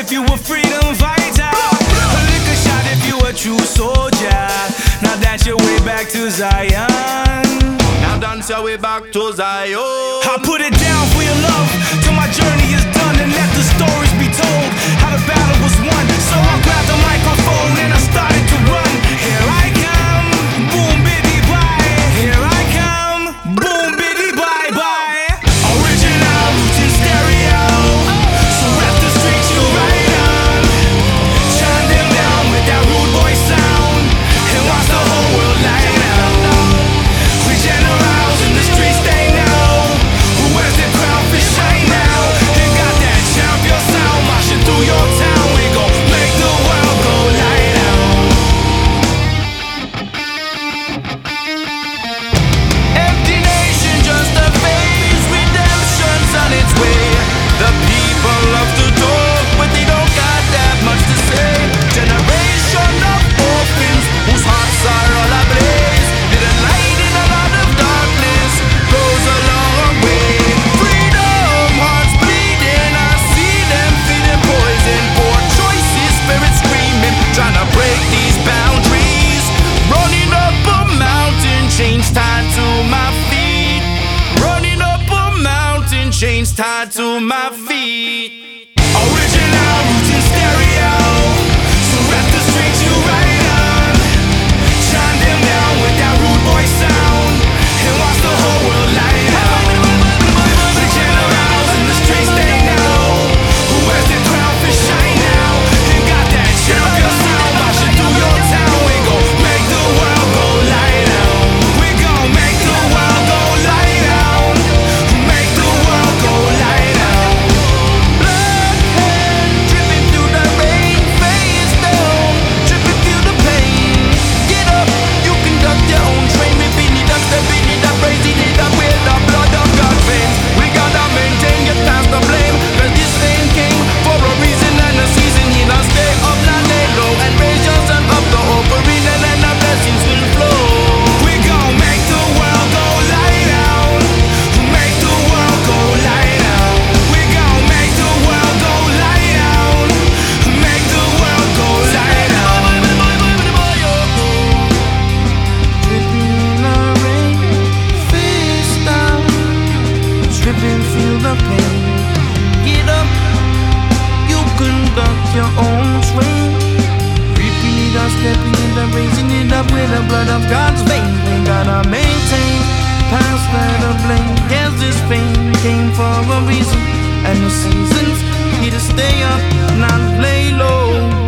if you a freedom fighter. A liquor shot if you a true soldier. Now dance your way back to Zion. Now dance your way back to Zion. I'll put it down for your love till my journey is done, and let the stories be told how the battle was won. So I grabbed the microphone and I started to run. Here I come, boom biddy bye. Here I come, boom biddy bye bye. Original roots in stereo, so rap the streets you ride on. Chime them down with that rude boy sound, and watch the whole world light up. We generals in the streets they know who wears their crown for shine now. And got that champion sound marching through your town. We gon' make the world go light out. Empty nation, just a phase. Redemption's on its way. The people love to talk, but they don't got that much to say. Generation of orphans whose hearts are all ablaze. Little light in a lot of darkness goes a long way. Freedom, hearts bleeding. I see them feeding poison. Poor choices, spirits screaming, trying to break these boundaries. Running up a mountain, chains tied to my feet. Running up a mountain, chains tied to my feet. Original roots in stereo, so rap the streets you ride on. Chime them down with that rude boy sound, and watch the whole world light up. The generals in the streets they know who wears their crown for shine now. And got that champion sound marching through your town. We gon' make the world go light out. We gon' make the world go light out. Make the world go light out. Blood hand dripping through the rain, face down, dripping through the pain. Get up, you conduct your own train. Ripping it up, stepping it up, raising it up with the blood of God's veins. We gotta maintain, get past the blame, 'cause this fame came for a reason and a season. You know, stay up, not lay low, and raise yourself up the offering, and then the blessings will flow. We gon' make the world go light out. Make the world go light out. We gon' make the world go light out. Make the world go light out. Dripping in the rain, face down, dripping, feel the pain. Get up, you conduct your own train. Reaping it up, stepping it up, raising it up with the blood of God's veins. We gotta maintain, pass the blame. Yes, this pain came for a reason, and the seasons need to stay up, not lay low.